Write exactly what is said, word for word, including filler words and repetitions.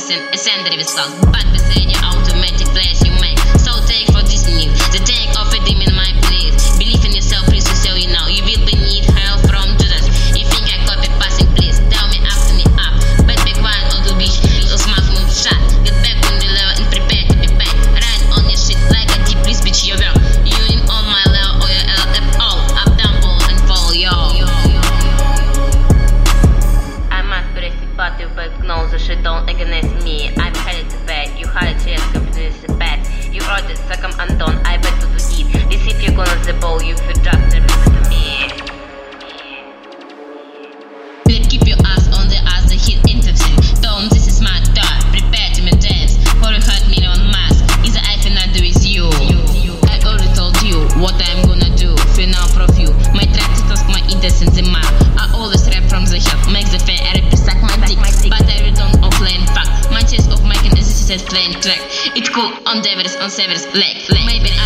accent, a sender with salt. Back beside your automatic flash you make. So take for this new, the tank of a demon my place. Believe in yourself, please to sell you now. You will be need help from Judas. You think I copy passing, please tell me after me up. But back one on the beach, little smack move shot. Get back on the level and prepare to be back. Run on your shit like a deep, please bitch your work. You in on my level or your L F O. Up, down, ball and fall, yo. I must press the button, but no, the shit don't against me. I'm headed to bed, you had a chance, company is bad. You ordered, succumb undone, I bet to do it. This if you're gonna the ball, you feel just a little to me. Let's keep your ass on the ass, the hit interesting. Tom, this is my thought, prepare to dance. For a hot million mask, is the I finna do is you. I already told you what I'm gonna do. Final preview, my track to toss my innocence in my. I always rap from the hip, make the fair rap suck my dick. But I return offline fuck. My chest of my can assist playing track. It's cool on Devers on Sever's leg. Maybe